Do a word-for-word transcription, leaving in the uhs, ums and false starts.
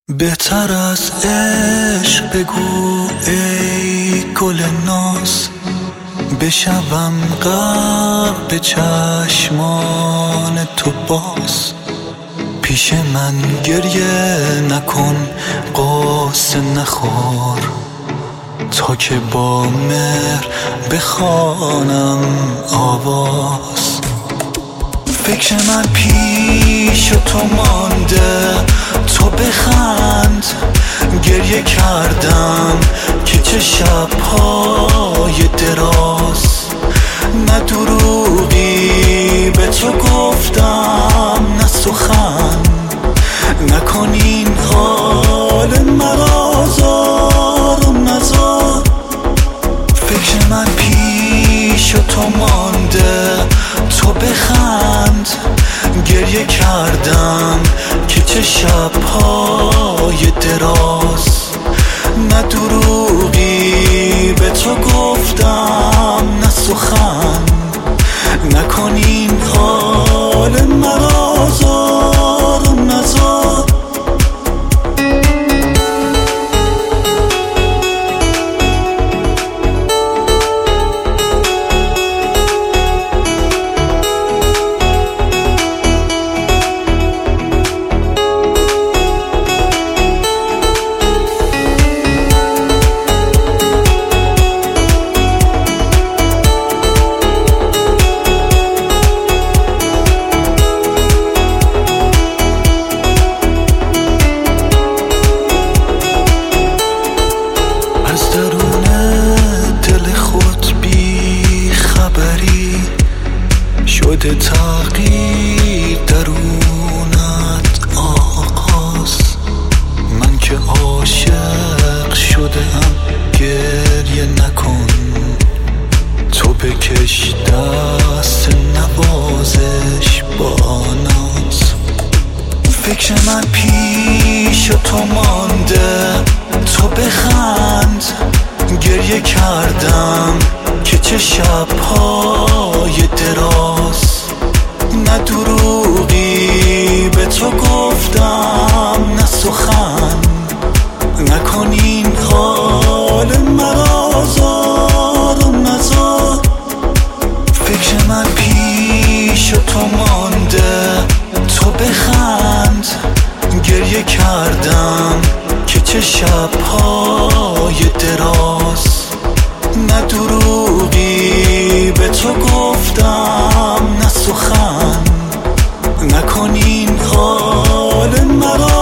بهتر از عشق بگو ای گل ناز، بشوم غرق به چشمان تو باز. پیش من گریه نکن، قصه نخور، تا که با مهر بخوانم آواز. فکر من پیش تو مانده، تو بخند. گریه کردم که چه شب‌های دراز، نه دروغی به تو گفتم نه سخن. نکن این حال مرا زار و نزار. فکر من پیش تو مانده، تو بخند. گریه کردم که چه شب‌های دراز، نه دروغی به تو گفتم نه سخن. نکن این حال مرا زار و نزار. شده تغییر درونت آغاز. من که عاشق شدم گریه نکن، تو بکش دست نوازش با ناز. فکر من پیش تو مانده، تو بخند. گریه کردم که چه شب‌های دراز، نه دروغی به تو گفتم نه سخن. نکن این حال مرا زار و نزار. فکر من پیش تو مانده، تو بخند. گریه کردم که چه شب‌های دراز، نه دروغی به تو گفتم نه سخن. نکن این حال مرا